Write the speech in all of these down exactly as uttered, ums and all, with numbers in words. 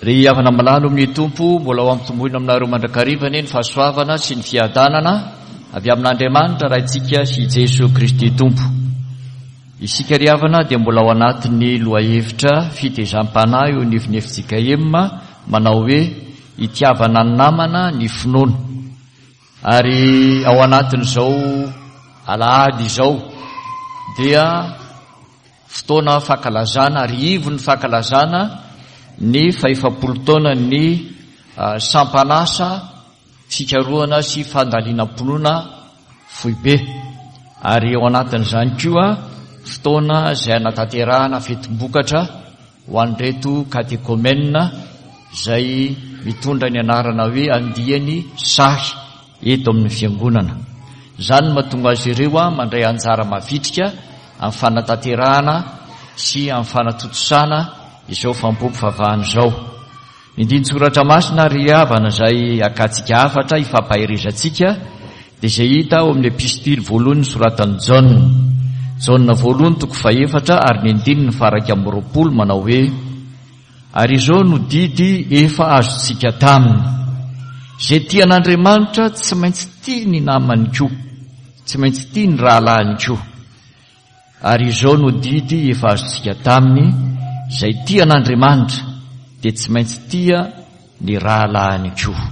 Ry havana malalo amin'ny tompo mbola ho ampitomboina aminareo mandrakarivana ny fahasoavana sy ny fiadanana avy amin'Andriamanitra raintsika sy Jesosy Kristy tompo. Isika ry havana dia mbola ao anatin'ny lohahevitra fitezam-panahy eo nifinefitsika emma manao hoe itiavana ny namana ny finoana. Ary ao anatin'izao alahady izao dia fotoana fankalazana ary ivo ny fankalazana ny faefapolo taona ny uh, sampanasa fikaroana sy fandalinam-ponoana foibe. Ary ao anatin'izany koa fotoana izay anatanterahana fetim-bokatra ho an'ireto katekomena izay mitondra ny anarana hoe andiany sahy eto amin'ny fiangonana. Izany mahatonga azy ireo mandray anjara mavitrika amin'ny fanatanterahana sy amin'ny fanatotosana izao fampopo favahana izao. Indiny soratra masina ry havana izay akatsika afatra ifampahirizantsika dia izay hita ao amin'ny epistily voalohany soratan'i Jaona. Jaona voalohany toko faefatra ary ny andininy faraka amby roapolo manao hoe ary izao no didy efa azontsika taminy. Izay tian'Andriamanitra tsy maintsy tia ny namany koa, tsy maintsy tia ny rahalahiny koa. Ary izao no didy efa azontsika taminy, izay tian'Andriamanitra dia tsy maintsy tia ny rahalahiny koa.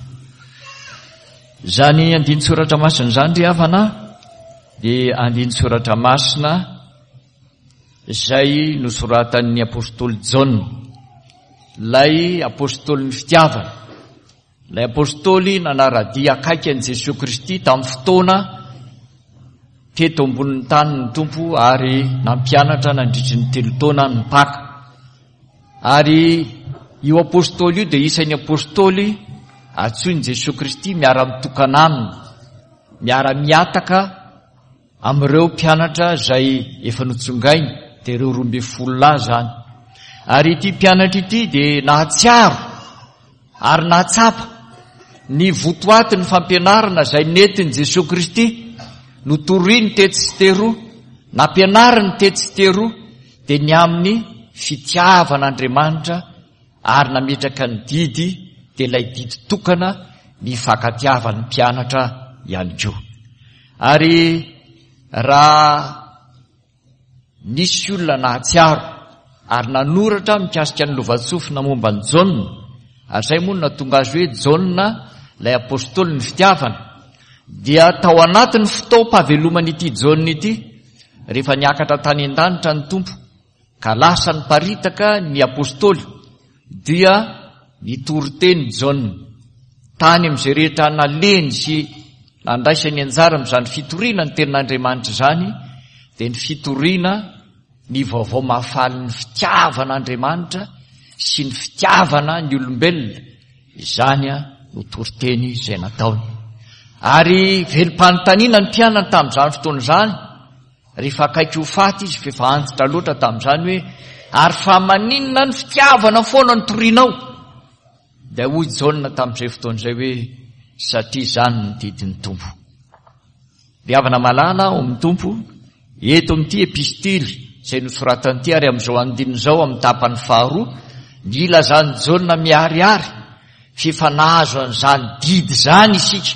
Zany andiny soratra masina zany ry havana dia andiny soratra masina izay nosoratan'ny apôstôly Jaona, lay apôstôly ny fitiavana. Lay apôstôly nanaradia akaiky an'i Jesosy Kristy tamin'ny fotoana teto ambonin'ny tany ny tompo ary nampianatra nandritry ny telo taona ny mpaka. Ary io apôstôly io dia isan'ny apôstôly antsoin'i Jesosy Kristy miara-mitokana aminy, miara-miataka amin'ireo mpianatra izay efa notsongainy dia ireo roa ambin'ny folo lahy zany. Ary ity mpianatra ity dia nahatsiaro ary nahatsapa ny votoaty ny fampianarana izay nentin'i Jesosy Kristy notoriany teto sy teroa, nampianariny teto sy teroa dia ny amin'ny fitiavan'Andriamanitra ary nametraka ny didy dia ilay didy tokana ny fankatiavan'ny mpianatra ihany koa. Ary raha nisy olona nahatsiaro ary nanoratra mikasika ny lovatsofina momba ny Jaona, ary izay moa natonga azy hoe Jaona ilay apôstôly ny fitiavana, dia tao anatin'ny fotoam-pahavelomany ity Jaona ity rehefa niakatra tany an-danitra ny tompo ka lasa ny paritaka ny apôstôly dia nitory teny Jaona tany amin'izay rehetra naleny sy nandraisany anjara amin'izany fitoriana ny tenin'Andriamanitra izany, dia ny fitoriana ny vaovao mahafaly ny fitiavan'Andriamanitra sy ny fitiavana ny olombelona, izany no toriteny izay nataony. Ary velom-panontaniana ny mpianatra tamin'izany fotoana izany rehefa akaiky ho faty izy fa efa antitra loatra tamin'izany hoe ary fa maninona ny fitiavana foana ny torianao. Dia hoy Jaona tamin'izay fotoana izay hoe satria izany ny didin'ny tompo. Ry havana malala ao amin'ny tompo, eto amin'ity epistily izay nosoratan'ity ary amin'izao andininy izao amin'ny tapany faharoa ny ilazany Jaona miharihary fifanahazo an'izany didy zany isika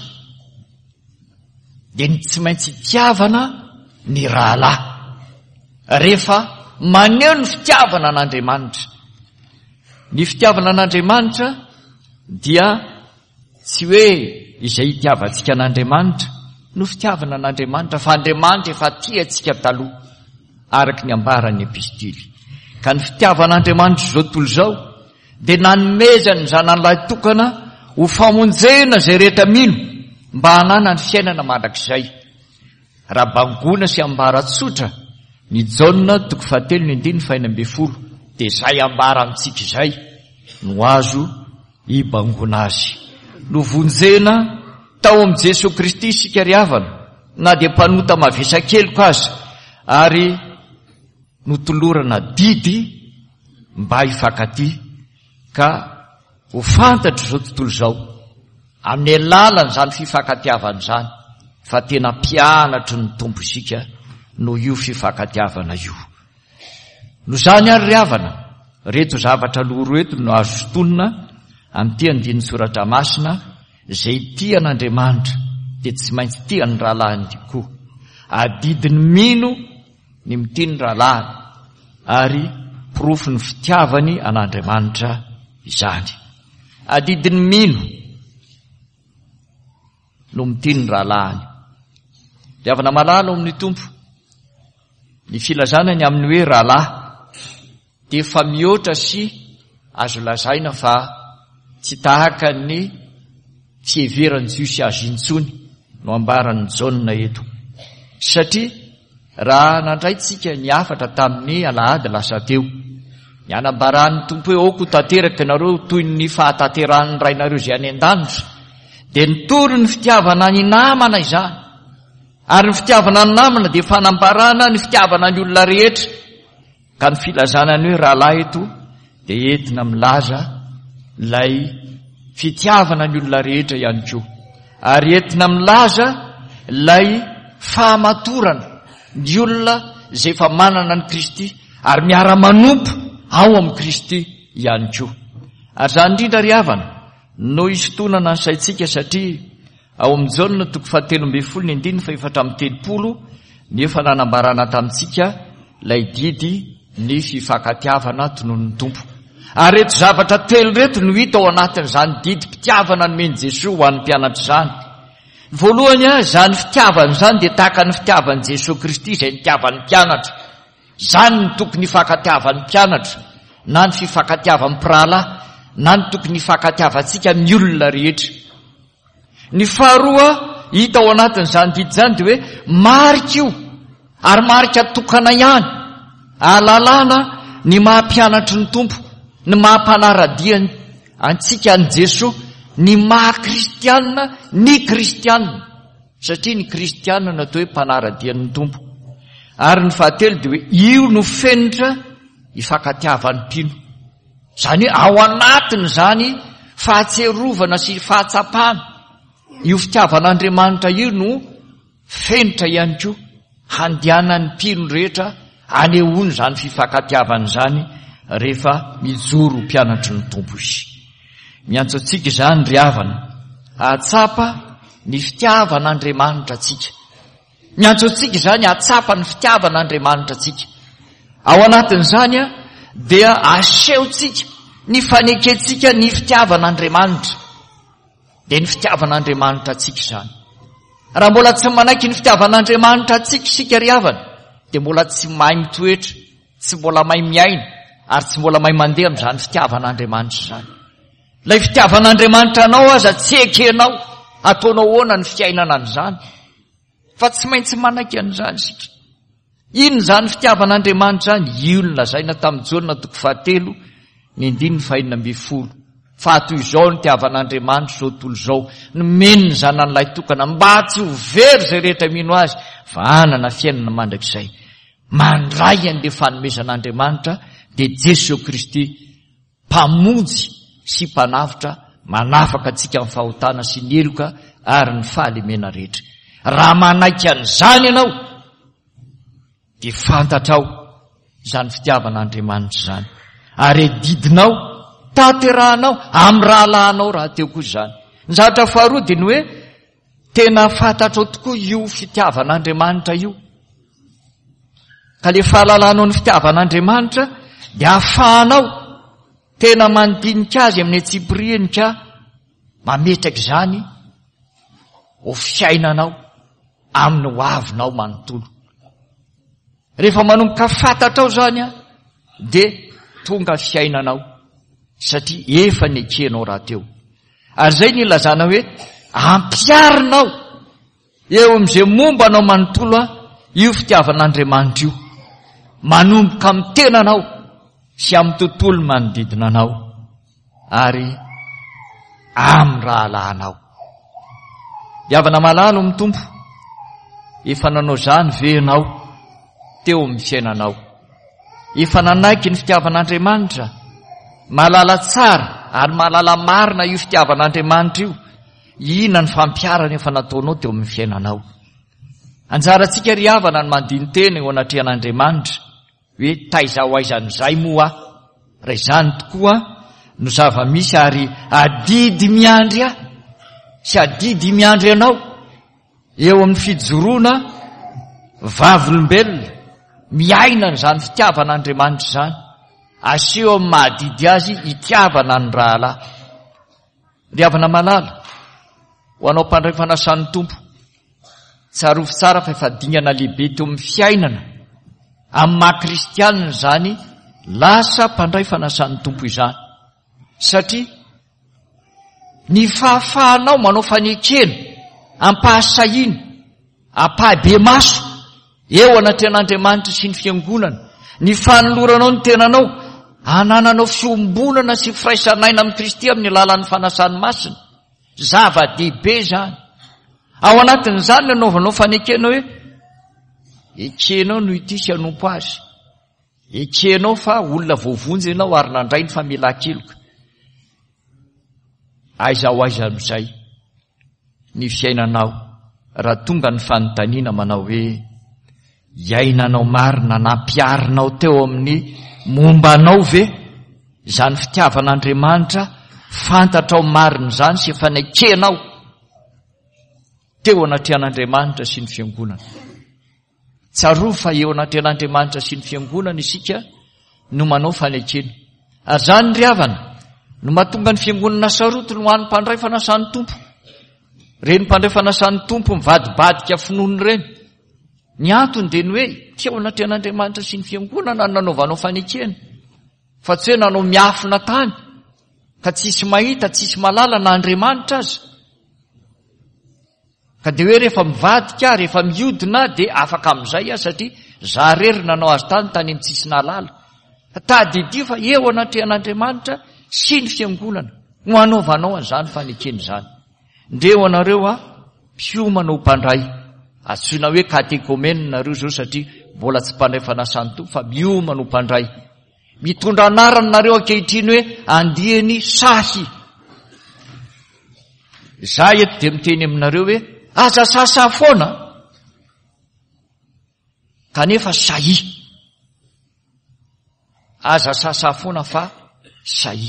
dia ny tsy maintsy itiavana ny rahalahy rehefa maneho ny fitiavana an'Andriamanitra. Ny fitiavana an'Andriamanitra dia tsy hoe izay itiavantsika an'Andriamanitra no fitiavana an'Andriamanitra, fa Andriamanitra efa tiantsika taloha araky ny ambaran'ny epistily. Ka ny fitiavan'Andriamanitra zao tontolo izao dia nanomezany ny zanan'ilay tokana ho famonjena izay rehetra mino mba hanana ny fiainana mandrakizay. Raha bangona sy ambaratsotra ny Jaona toko fahatelo ny andiny faina ambin'ny folo dia izay ambara amintsika izay no azo ibangona azy. No vonjena tao amin'i Jesosy Kristy isika ry havana, na dia mpanota mavesa-keliko aza, ary notolorana didy mba hifankaty ka ho fantatry izao tontolo izao amin'ny alalan' izany fifankatiavana izany fa tena mpianatry ny tompo isika no io fifankatiavana io. No izany ary ry havana reto zavatra loro eto no azo sotonina amin'ity andiny soratra masina zay tia an'Andriamanitra dia tsy maintsy tia ny rahalahiny koa. Adidiny mino ny mitia ny rahalahiny ary porofo ny fitiavany an'Andriamanitra izany. Adidiny mino no mitia ny rahalahiny. Diavana malala ao amin'ny Tompo. Ny filazanany amin'ny hoe rahalahy dia efa mihoatra sy azo lazaina fa tsy tahaka ny fieverany Jiosy azo intsony no ambaran'ny Jaona eto. Satria raha nandraitsika ny afatra tamin'ny alahady lasa teo, ny anambaran'ny Tompo hoe aoko tanteraka ianareo toy ny fahatanteran'ny rainareo izay any an-danitra, dia nitory ny fitiavana ny namana izany. Ary ny fitiavana ny namana dia fanambarana ny fitiavana ny olona rehetra. Ka ny filazana ny hoe rahalahy eto dia entina milaza ilay fitiavana ny olona rehetra ihany koa. Ary entina milaza ilay fahamatorana ny olona izay efa manana ny Kristy ary miara-manompo ao amin'ny Kristy ihany koa. Ary izany indrindra ry havana no isotonana ny saintsika, satria ao amin'ny Jaona toko fahatelo ambin'ny folo ny andininy fa efatra amin'ny telopolo ny efa nanambarana tamintsika ilay didy ny fifankatiavana tonon'ny Tompo. Ary reto zavatra telo reto no hita ao anatin'izany didy mpitiavana nomeny Jesosy ho an'ny mpianatra izany. Voalohany a, izany fitiavana izany dia tahaka ny fitiavan'i Jesosy Kristy izay nitiavan'ny mpianatra. Izany ny tokony hifankatiavan'ny mpianatra, na ny fifankatiavan'ny mpirahalahy, na ny tokony hifankatiavantsika amin'ny olona rehetra. Ny faharoa hita ao anatin'izany didy izany dia hoe marika io, ary marika tokana ihany, ahalalana ny mahampianatry ny Tompo, ny mahampanaradia antsika ny Jesosy, ny maha-kristianina, ny kristianina, satria ny kristianina natao hoe mpanaradian'ny Tompo. Ary ny fahatelo dia hoe io no fenitra hifankatiavan'ny mpino. Izany hoe ao anatiny izany fahatserovana sy fahatsapana, io fitiavan'Andriamanitra io no fenitra ihany koa handehanan'ny mpino rehetra anehoany izany fifankatiavana izany rehefa mijoro mpianatry ny Tompo izy. Miantso antsika izany ry havana hatsapa ny fitiavan'Andriamanitra atsika. Miantso antsika izany hatsapa ny fitiavan'Andriamanitra atsika. Ao anatin'izany a dia asehontsika ny faneketsika ny fitiavan'Andriamanitra, dia ny fitiavan'Andriamanitra atsika izany. Raha mbola tsy manaiky ny fitiavan'Andriamanitra atsika isika ry havana dia mbola tsy mahay mitoetra, tsy mbola mahay miaina, ary tsy mbola mahay mandeha amin'izany fitiavan'Andriamanitra izany. Ilay fitiavan'Andriamanitra anao aza tsy ekenao, ataonao ahoana ny fiainana an'izany, fa tsy maintsy manaiky an'izany isika. Ino izany fitiavan'Andriamanitra izany? Io ny lazaina tamin'ny Jaona toko fahatelo ny andininy fahaenina ambin'ny folo. Fa toy izao ny fitiavan'Andriamanitra zao tontolo izao, nomeny ny zanan'ilay tokana mba tsy ho very izay rehetra mino azy, fa hanana fiainana mandrakizay. Mandray an'ilay fanomezan'Andriamanitra dia Jesosy Kristy, mpamonjy sy mpanafitra, manafaka antsika amin'ny fahotana sy ny eloka ary ny fahalemena rehetra. Raha manaiky an'izany ianao dia fantatrao izany fitiavan'Andriamanitra izany, ary didinao, tanterahanao amin'ny rahalahinao raha teo koa izany. Ny zavatra faharoa dia ny hoe tena fantatrao tokoa io fitiavan'Andriamanitra io. Ka le fahalalanao ny fitiavan'Andriamanitra dia ahafahanao tena mandinika azy amin'ny atsiprianika mametraka izany ho fiainanao amin'ny ho avinao manontolo. Rehefa manomboka fantatrao izany a dia tonga fiainanao, satria efa nekenao raha teo. Ary izay ny ilazana hoe ampiarinao eo amin'izay momba anao manontolo a io fitiavan'Andriamanitra io, manomboka amin'ny tenanao sy amin'ny tontolo manodidina anao ary amin'ny rahalahinao. Diavana malalo amin'ny Tompo, efa nanao izany ve ianao teo amin'ny fiainanao? Efa nanaiky ny fitiavan'Andriamanitra? Malala tsara ary malala marina io fitiavan'Andriamanitra io? Ina ny fampiarana efa nataonao teo amin'ny fiainanao? Anjarantsika ry havana ny mandiny teny eo anatrehan'Andriamanitra hoe taiza ho aizan'izay moa raha izany tokoa no zava-misy ary adidy miandry ahy sy adidy miandry ianao eo amin'ny fijoroana vavolombelona miaina n'izany fitiavan'Andriamanitra izany aseho amin'ny mahadidy azy hitiavana ny rahalahy. Ry havana malala ho anao mpandray fanasan'ny tompo, tsarovy tsara fa efa dingana lehibe teo amin'ny fiainana amin'ny maha-kristianina izany lasa mpandray fanasan'ny tompo izany, satria ny fahafahanao manao fanekena ampahasahiana ampahabe maso eo anatreh'Andriamanitra sy ny fiangonana, ny fanoloranao ny tenanao hanananao fiombonana sy firaisanaina amin'ny Kristy amin'ny alalan'ny fanasany masina, zava-dehibe zany. Ao anatin'izany no anaovanao fanekena hoe ekenao no ity sy anompo azy, ekenao fa olona voavonjy ianao ary nandray ny famelan-keloka. Aiza ho aiza amin'izay ny fiainanao raha tonga ny fanontaniana manao hoe iainanao marina nampiarinao teo amin'ny mombanao ve izany fitiavan'Andriamanitra, fantatrao marina izany sy efa nekenao teo anatrehan'Andriamanitra sy ny fiangonana. Tsaroa fa eo anatrehan'Andriamanitra sy ny fiangonana isika no manao fanekena. Ary zany ry havana no mahatonga ny fiangonana sarotiny ho an'ny mpandray fanasan'ny tompo. Reny mpandray fanasan'ny tompo mivadibadika finoany ireny. Ny antony dia ny hoe teo anatrehan'Andriamanitra sy ny fiangonana no nanaovanao fanekena, fa tsy hoe nanao miafina tany ka tsisy mahita tsisy malala na Andriamanitra aza. Ka dia hoe rehefa mivadika rehefa miodina dia afaka amin'izay aho satria za rery nanao azy tany tany amin'ny tsisy nalala. Tadidio fa eo anatrehan'Andriamanitra sy ny fiangonana no anaovanao an'izany fanekena izany. Ndreo anareo a mpiomana ho mpandray, antsoina hoe katekomena nareo zao satria mbola tsy mpandray fanasan'ny tompo fa miomana ho mpandray. Mitondra anarany nareo ankehitriny hoe andiany sahy. Za eto dia miteny aminareo hoe aza sasa foana kanefa sahy. Aza sasa foana fa sahy.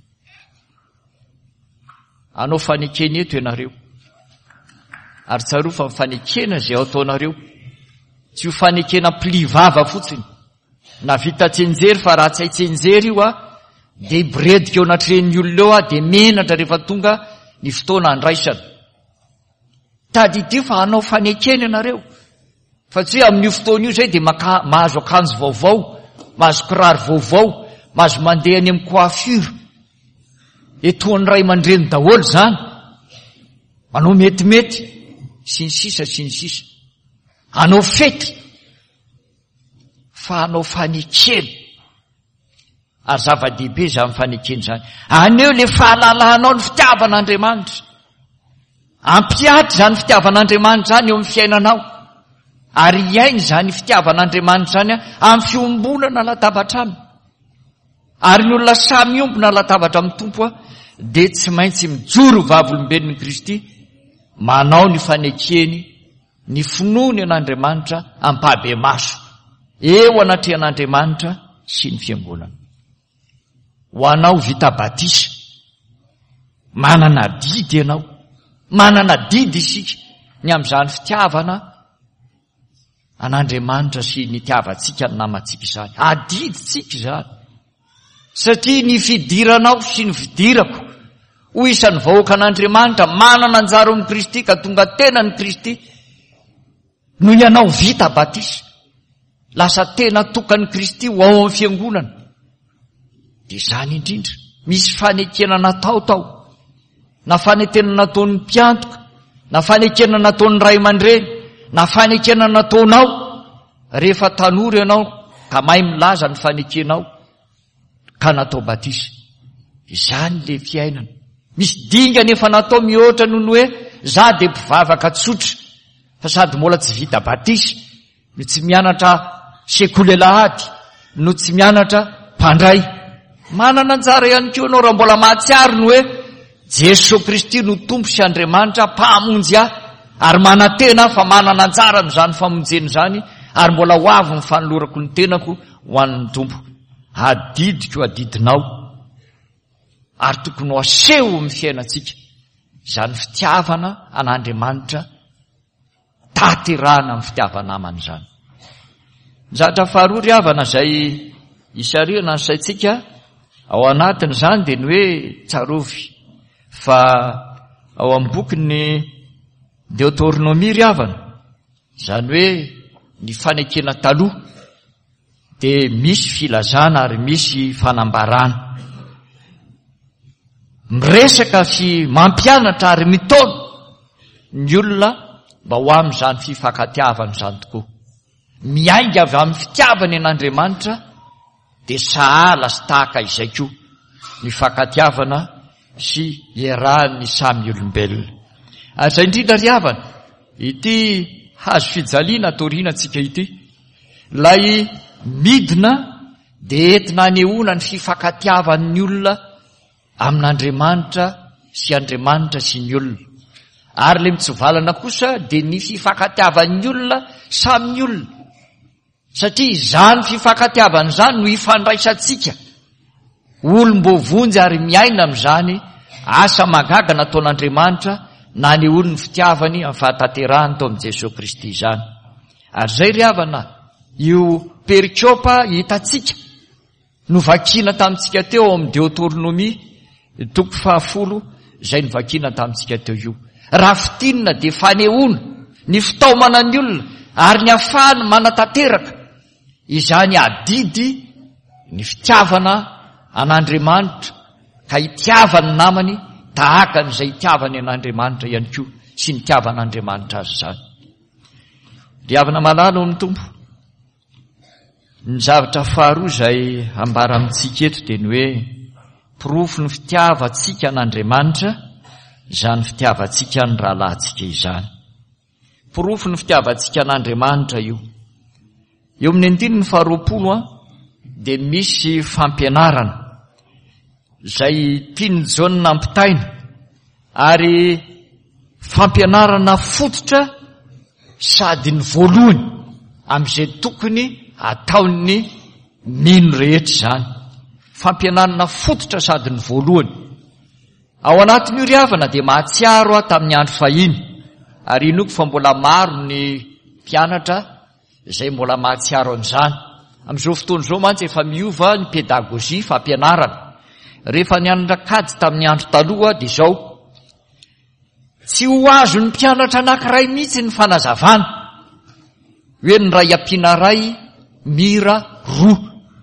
Anao fanekena eto ianareo, ary tsaroa fa fanekena izay ao ataonareo tsy ho fanekena mpilivava fotsiny na vita tsenjery, fa raha tsy hay tsenjery io a dia hiboredika eo anatrehan'ny olona eo a dia menatra rehefa tonga ny fotoana andraisana. Tadidio fa anao fanekena ianareo, fa tsy hoe amin'io fotoana io zay dia maka mahazo akanjo vaovao, mahazo kiraro vaovao, mahazo mandeha any amin'ny coiffure etoan'ny ray aman-dreny daholo zany, manao metimety sy ny sisa sy ny sisa, anao fety, fa anao fanekena. Ary zava-dehibe za amin'ny fanekena zany. Aneo le fahalalanao ny fitiavan'Andriamanitra, ampiaty zany fitiavan'Andriamanitra zany eo amin'ny fiainanao, ary iainy zany fitiavan'Andriamanitra zany amin'ny fiombonana latabatra aminy. Ary ny olona samy ombona latabatra amin'ny tompo a dia tsy maintsy mijoro vavolombelon'i Kristy, manao ny fanekeny, ny finoany an'Andriamanitra ampahabe maso eo anatrehan'Andriamanitra sy ny fiangonana. Ho anao vita batisa, manana didy ianao, manana didy isika ny amin'izany fitiavana an'Andriamanitra sy ny tiavantsika ny namantsika izany. Adidy tsika izany, satria ny fidiranao sy ny fidirako ho isan'ny vahoaka an'Andriamanitra manana anjara amin'ny Kristy ka tonga tena ny Kristy no ianao vita batisa, lasa tena tokan'ny Kristy ho ao amin'ny fiangonana. Dia izany indrindra misy fanekena natao tao, na fanekena nataon'ny mpiantoka, na fanekena nataon'ny ray aman-dreny, na fanekena nataonao rehefa tanora ianao ka mahay milaza ny fanekenao ka natao batisa. Izany le fiainana. Misy dinga nefa natao mihoatra noho ny hoe za dia mpivavaka tsotra, fa sady mbola tsy vita batisa, no tsy mianatra sekolelahady, no tsy mianatra mpandray. Manana anjara ihany koa ianao raha mbola mahatsiaro ny hoe Jesosy Kristy no tompo sy Andriamanitra mpahamonjy ahy, ary manantena fa manana anjara amin'izany famonjeny izany, ary mbola ho avy ny fanolorako ny tenako ho an'ny tompo. adidiko adidinao ary tokony ho aseho amin'ny fiainantsika izany fitiavana an'Andriamanitra taterahana amin'ny fitiavana amany izany. Zatra faharoa ry havana izay isarihana ny saitsika ao anatiny izany dia ny hoe tsarovy fa ao amin'ny bokyny Deutéronomie ry havana izany hoe ny fanekena taloha dia misy filazana ary misy fanambarana miresaka sy mampianatra ary mitaona ny olona mba ho amin'izany fifankatiavana izany tokoa. Miainga avy amin'ny fitiavany an'Andriamanitra dia sahala sy tahaka izay koa ny fankatiavana sy iarahan'ny samy olombelona. Ary izay indrindra ry havana ity hazo fijaliana torianantsika ity, lay midina dia entina anehoana ny fifankatiavan'ny olona amin'Andriamanitra sy Andriamanitra sy ny olona. Ary le mitsivalana kosa dia ny fifankatiavan'ny olona samy olona, satria izany fifankatiavana izany no ifandraisantsika olom-bovonjy ary miaina amin'izany asa magaga nataon'Andriamanitra na anehoany ny fitiavany amin'ny fahatanterahany tao amin'i Jesosy Kristy izany. Ary zay ry havana io perikopa hitantsika novakiana tamintsika teo amin'ny Deutéronomie toko fahafolo izay novakiana tamintsika teo io. Raha fitinina dia fanehoana ny fitaomana ny olona ary ny ahafahany manatanteraka izany adidy ny fitiavana an'Andriamanitra ka hitiavany namany tahaka n'izay hitiavany an'Andriamanitra ihany koa sy ny hitiavan'Andriamanitra azy izany. Ry havana malala amin'ny tompo, ny zavatra faharoa izay ambara amintsika eto dia ny hoe pirofo ny fitiavantsika an'Andriamanitra izany fitiavantsika ny rahalahintsika izany. Pirofo ny fitiavantsika an'Andriamanitra io. Eo amin'ny andininy ny faharoapolo a dia misy fampianarana izay tiany Jaune nampitaina ary fampianarana fototra sady ny voalohany amin'izay tokony ataon'ny mino rehetra izany. Fampianarana fototra sady ny voalohany. Ao anatiny io ry havana dia mahatsiaro aho tamin'ny andro fahiny, ary inoko fa mbola maro ny mpianatra izay mbola mahatsiaro an'izany. Amin'izao fotoana izao mantsy efa miova ny pédagogie fampianarana. Rehefa nianatra kajy tamin'ny andro taloha dia izao, tsy ho azo ny mpianatra anankiray mihitsy ny fanazavana hoe ny ray ampiana ray mira roa.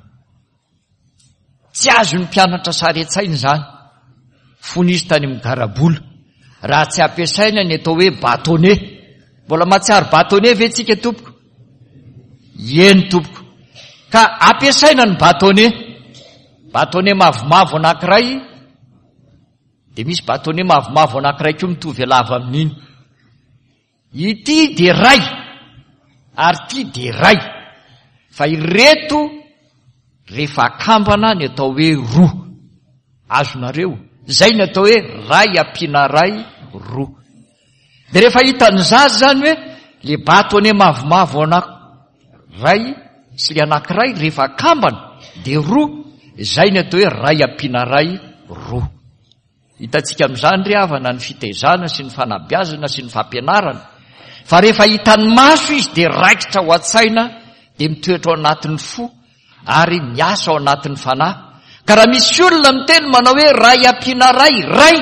Tsy azo ny mpianatra saretsaina izany. Fonizy tany amin'ny garabola raha tsy ampiasaina ny atao hoe bâtonnet. Mbola mahatsiaro bâtonnet ve tsika tompoko? Eny tompoko. Ka ampiasaina ny bâtonnet. Bâtonnet mavomavo anankiray dia misy bâtonnet mavomavo anankiray koa mitovy lava amin'iny. Ity dia ray ary ity dia ray, fa ireto rehefa akambana ny atao hoe roa. Azonareo zay ny atao hoe ray ampiana ray roa. Dia rehefa hitan'ny zaza zany hoe le bâtonnet mavomavo anankiray sy le anankiray rehefa akambana dia roa, zay ny atao hoe ray ampiana ray roa. Hitantsika amin'izany ry havana ny fitaizana sy ny fanabeazana sy ny fampianarana. Fa rehefa hitan'ny maso izy dia raikitra ho an-tsaina dia mitoetra ao anatin'ny fo ary miasa ao anatin'ny fanahy. Ka raha misy olona miteny manao hoe ray ampiana ray ray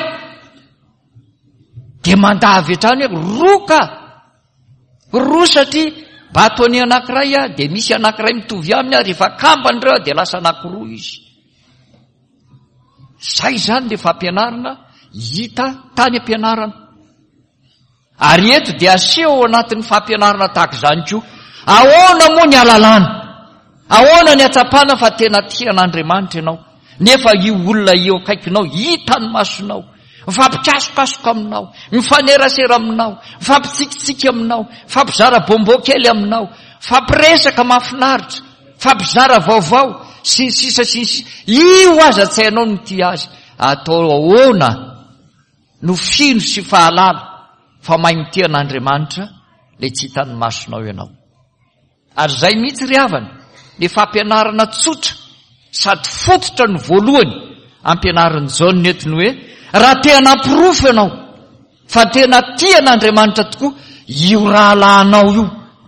dia mandavy hatrany hoe roa ka roa, satria bâtonnet anankiray a dia misy anankiray mitovy aminy a rehefa kambany ireo dia lasa anankiroa izy. Zay zany le fampianarana hita tany ampianarana. Ary eto dia aseho ao anatin'ny fampianarana tahaka izany koa. Ahoana moa ny alalana? Ahoana ny atsapana fa tena tian'Andriamanitra ianao? Nefa io olona io akaikinao hitany masonao, mifampikasokasoka aminao, mifanerasera aminao, mifampitsikitsika aminao, mifampizara bombo kely aminao, fampiresaka mahafinaritra, fampizara vaovao sy sisa sy sisa. Io aza tsy hainao no ty azy. Atao ahoana no fino sy fahalala fa mahay mitian'Andriamanitra le tsy hitany masonao ianao. Ary zay mihitsy ry havana le fampianarana tsotra sady fototra ny voalohany ampianarin' zao ny netiny hoe raha tena pirofo ianao fa tena tian'Andriamanitra tokoa io rahalahinao io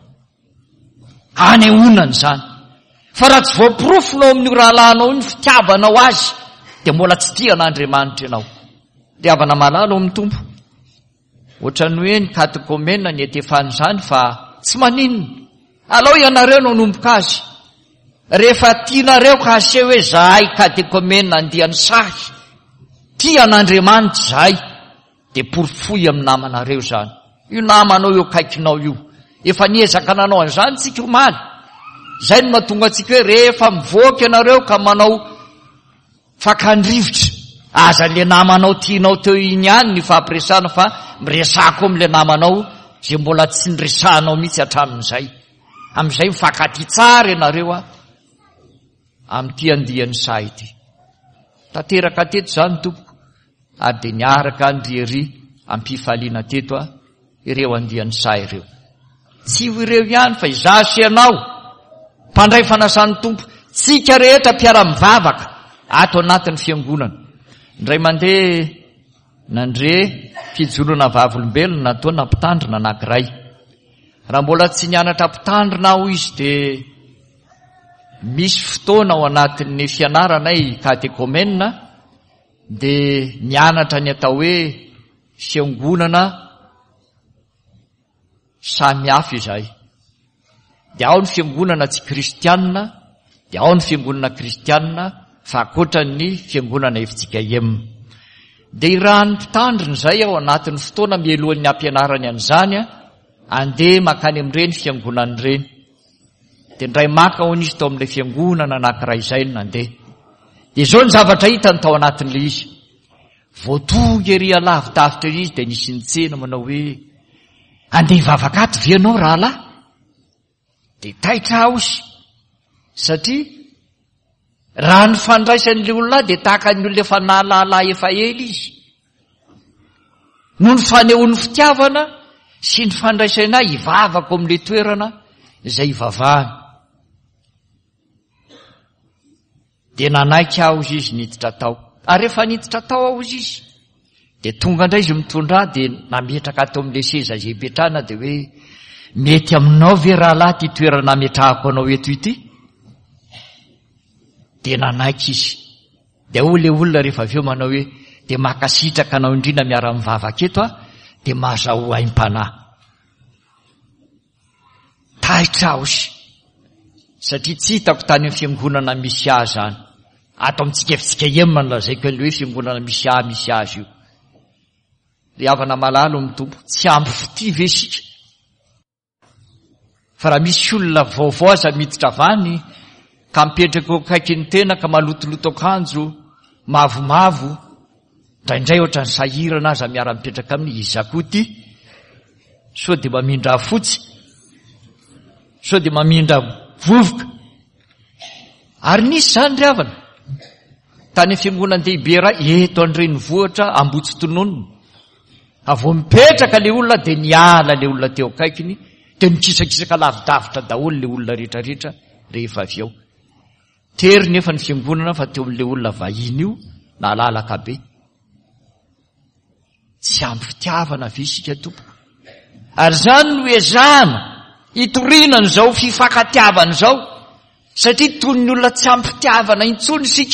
aneonany zany. Fa raha tsy voapirofonao amin'io rahalahinao io ny fitiavanao azy dia mbola tsy tian'Andriamanitra ianao. Dia havana malalo amin'ny tompo. Ohatrany hoe ny katekomena ny etefany zany fa tsy maninona. Alao ianareo no nomboka azy. Rehefa tianareo ka aseho hoe zahay katekomena andiany sahy, tian'Andriamanitra zahay, dia porofoy amin'ny namanareo zany. Io namanao io kaikinao io. Efa niezaka nanao an'izany tsika omaly. Zay no mahatonga antsika hoe rehefa mivoaka ianareo ka manao fakandrivotra, aza le namanao tianao teo iny ihany ny fampiresana fa miresako amin'le namanao zay mbola tsy niresahanao mihitsy hatramin'izay. Amin'izay mifankaty tsara ianareo a amin'ity andiany sahy ity. Tanteraka teto zany tompoko ary dia niaraka ndry ery ampifaliana teto a ireo andiany sahy ireo. Tsy ho ireo ihany fa izaho sy ianao mpandray fanasan'ny tompo, tsika rehetra mpiara-mivavaka ato anatin'ny fiangonana. Indray mandeha nandre fijoroana vavolombelona nataony nampitandrina anankiray. Raha mbola tsy nianatra mpitandrina aho izy dia misy fotoana ao anatin'ny fianaranay katekomena dia nianatra ny atao hoe fiangonana samy hafa izahay. Dia ao ny fiangonana tsy kristianina, dia ao ny fiangonana kristianina fa akoatra ny fiangonana efitsika emina. Dia irahan'ny mpitandrina izay ao anatin'ny fotoana mielohan'ny ampianarany an'izany a andeha makany amin'ireny fiangonan'ireny. Dia ndray maka ho nisy tao amin'ilay fiangonana anankiray izay no nandeha. Dia izao ny zavatra hitany tao anatin'ilay izy. Voatonga ery alavidavitra ery izy dia nisy nitsena manao hoe andeha hivavaka ato ve ianao rahalahy? Dia taitra aho izy satria raha ny fandraisan'ilay olona dia tahaka ny olona efa nahalala efa ela izy. No ny fanehon'ny fitiavana sy ny fandraisana hivavako amin'ilay toerana izay hivavahana. Dia nanaiky aho izy izy niditra tao. Ary rehefa niditra tao aho izy izy dia tonga indray izy mitondra dia nametraka atao amin'ilay seza izay hipetrahana dia hoe mety aminao ve rahalahy ty toerana nametrahako anao eto ity? Dia nanaiky izy. Dia ho le olona rehefa avy eo manao hoe dia makasitraka anao indrindra miara-mivavaka eto a dia mahazaho aim-panahy. Taitra aho izy satria tsy hitako tany amin'ny fiangonana misy ahy zany. Ato amintsika efitsika emina nolazaiko an'ilay hoe fiangonana misy ahy misy azy io. Ry havana malalo amin'ny tompo, tsy ampy fity ve sika? Fa raha misy olona vaovao aza miditra avany ka mipetraka akaiky ny tena ka malotoloto akanjo mavomavo, indraindray ohatran'ny sahirana aza miara mipetraka amin'ny izakoty, sao dia mamindra fotsy, sao dia mamindra vovoka. Ary nisy zany ry havana tany fiangonan-dehibe iray eto Andrenivohitra Ambotsotononona. Avao mipetraka le olona dia niala le olona teo akaikiny dia mikisakisaka lavidavitra daholo le olona rehetrarehetra rehefa avy eo. Tery nefa ny fiangonana fa teo amin'ilay olona vahiny io nalalaka be. Tsy ampy fitiavana ve isika tompoko? Ary zany no ezahana hitoriana n'izao fifankatiavana izao satria toy ny olona tsy ampy fitiavana intsony isika.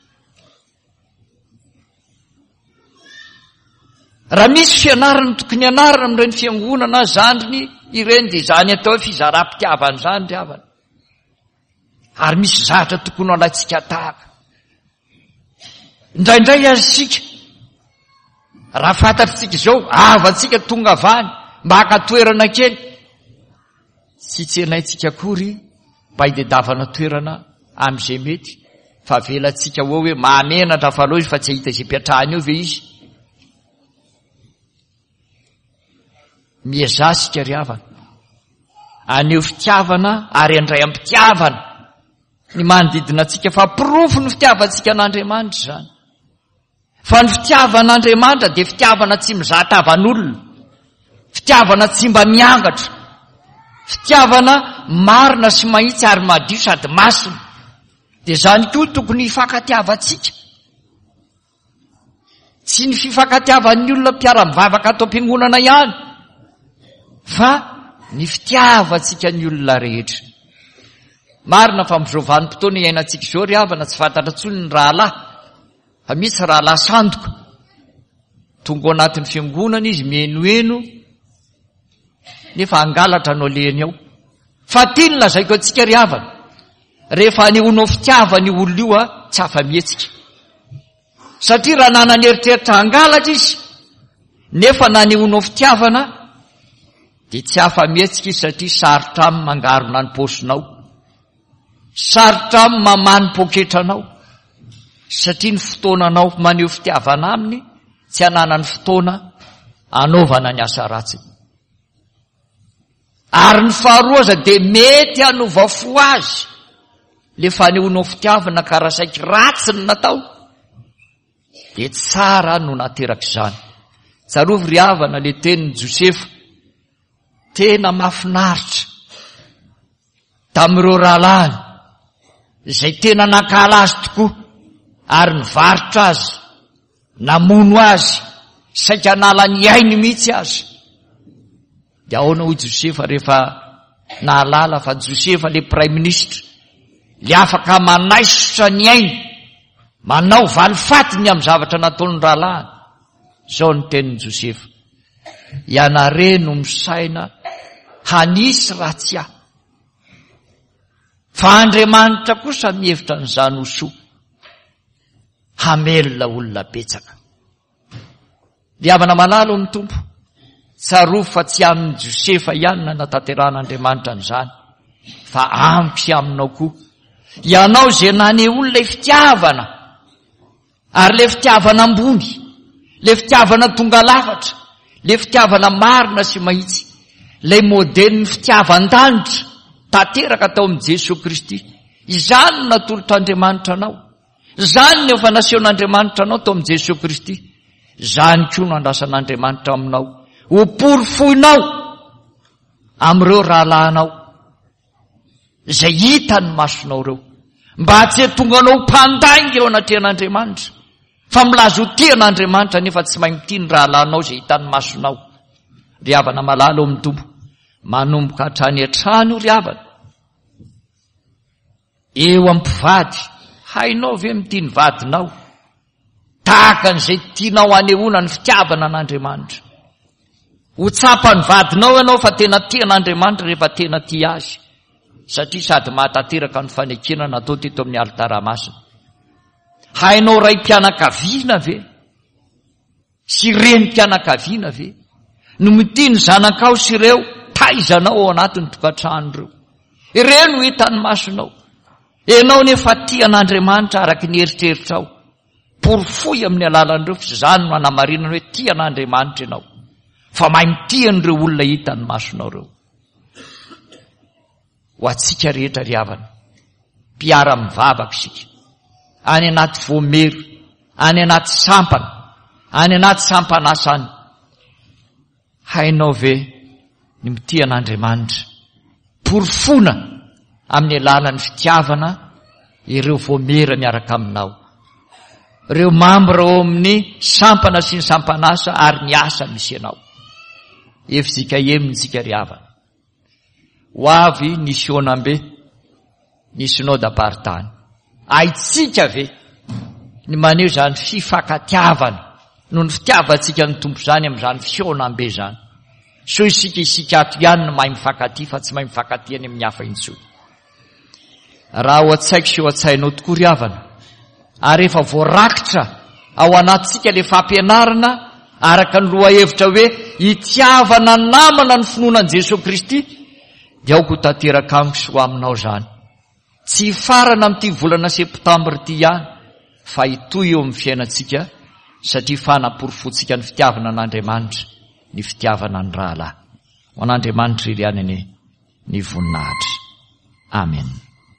Raha misy fianarana tokony anarana amin'ireny fiangonana zandriny ireny dia izany atao fizaram-pitiavana zany ry havana. Ary misy zavatra tokony alaitsika tahaka. Indraindray azy sika raha fantatritsika izao avatsika tonga avany maka toerana kely, tsy tsenaitsika akory mba hidedavana toerana amin'izay mety fa velantsika ho hoe mahamenatra fa aloha izy fa tsy hahita izay mpiatrahany eo ve izy. Miezasika ry havana aneo fitiavana ary andray ampitiavana ny manodidina antsika fa pirofo ny fitiavantsika an'Andriamanitra zany. Fa ny fitiavan'Andriamanitra dia fitiavana tsy mizatavan'olona, fitiavana tsy mba miangatra, fitiavana marina sy mahitsy ary madio sady masina. dia izany koa tokony hifankatiavantsika. Tsy ny fifankatiavan'ny olona mpiara-mivavaka atao am-piangonana ihany, fa ny fitiavantsika ny olona rehetra. Marina fa amin'izao vanim-potoana iainantsika izao ry havana, tsy fantatra intsony ny rahalahy, fa misy rahalahy sandoka tonga ao anatin'ny fiangonana izy mienoeno nefa angalatra anao lehany ao. Fa tia ny lazaiko antsika ry havana, rehefa anehoanao fitiavany olona io a tsy afa-mihetsika, satria raha nanana eritreritra angalatra izy nefa nanehoanao fitiavana dia tsy afa-mihetsika izy, satria sarotra aminy mangarona ny paosinao, sarotra aminy mamany poketranao, satria ny fotoananao maneho fitiavana aminy tsy anana ny fotoana anaovana ny asa ratsy. Ary ny faharoaza dia mety hanova fo azy le fanehoanao fitiavana ka raha saika ratsy ny natao dia tsara no nateraka izany. Tsarovy ry havana le tenin'i Josefa, tena mahafinaritra tamin'ireo rahalahiny izay tena nakala azy tokoa ary nivarotra azy, namono azy, saika nala ny ainy mihitsy azy. Dia ahoana hoy Josefa rehefa nahalala fa Josefa le prime ministre, le afaka manaisotra ny ainy, manao valifatiny amin'ny zavatra nataony rahalahiny. Izao ny tenin'i Josefa: ianareo no misaina hanisy ratsy ahy, fa Andriamanitra kosa mihevitra n'izany ho soa, hamelona olona betsaka. Ry havana malala amin'ny tompo, tsarovy fa tsy amin'ny Josefa ihany na natanteran'Andriamanitra n'izany, fa ampy aminao koa. Ianao izay nanehoany ilay fitiavana, ary ilay fitiavana ambony, ilay fitiavana tonga lafatra, ilay fitiavana marina sy mahitsy, ilay modelin'ny fitiavan-danitra tanteraka tao amin'i Jesosy Kristy, izany no natolotr'Andriamanitra anao, izany no efa nasehon'Andriamanitra anao tao amin'i Jesosy Kristy, izany koa no andrasan'Andriamanitra aminao, ho porofoinao amin'ireo rahalahinao izay hita ny masonao ireo, mba tsy hahatonga anao mpandainga eo anatrehan'Andriamanitra, fa milaza ho tian'Andriamanitra nefa tsy mahay mitia ny rahalahinao izay hita ny masonao. Ry havana malala ao amin'ny tompo, manomboka hatrany hatrany ry havana, eo am-pivady, hainao ve mitia ny vadinao tahaka an'izay tianao anehoana ny fitiavana an'Andriamanitra? Ho tsapa ny vadinao ianao fa tena tian'Andriamanitra rehefa tena tia azy, satria sady mahatateraka ny fanekena natao teto amin'ny alitara masina. Hainao ray mpianakaviana ve sy reny mpianakaviana ve no mitia ny zanakao sy ireo taizanao ao anatin'ny tokantrano ireo? Ireny ho hitan'ny masonao. Ianao nefa tian'Andriamanitra araka ny eritreritrao, porofoy amin'ny alalan'ireo, fa izany no hanamarinana hoe tian'Andriamanitra ianao, fa mahay mitian'ireo olona hitan'ny masonao ireo. Ho atsika rehetra ry havana, mpiara-mivavaka isika, any anaty voamery, any anaty sampana, any anaty sampanasa any, hainao ve ny mitian'Andriamanitra, porofona amin'ny alalan'ny fitiavana ireo voamera miaraka aminao, ireo mambra ao amin'ny sampana sy ny sampanasa ary ny asa misy ianao. Efizika emintsika ry havana, ho avy ny sionambe ny synodam-paritany, aitsika ve ny maneho izany fifankatiavana noho ny fitiavantsika ny tompo izany amin'izany sionambe izany? So isika isika ato ihany no mahay mifankatia, fa tsy mahay mifankatia any amin'ny hafa intsony. Raha ho an-tsaiko sy ho an-tsainao tokoa ry havana, ary efa voarakitra ao anatsika le fampianarana araka ny loha hevitra hoe hitiavana namana ny finoanan' Jesosy Kristy, dia aoko tanteraka amiko sy ho aminao izany, tsy farana amin'ity volana septambra ity ihany, fa hitoy eo amin'ny fiainantsika, satria fanaporofontsika ny fitiavana an'Andriamanitra, ny fitiavana ny rahalahy. Ho an'Andriamanitra iry ihany ny voninahitra. Amen.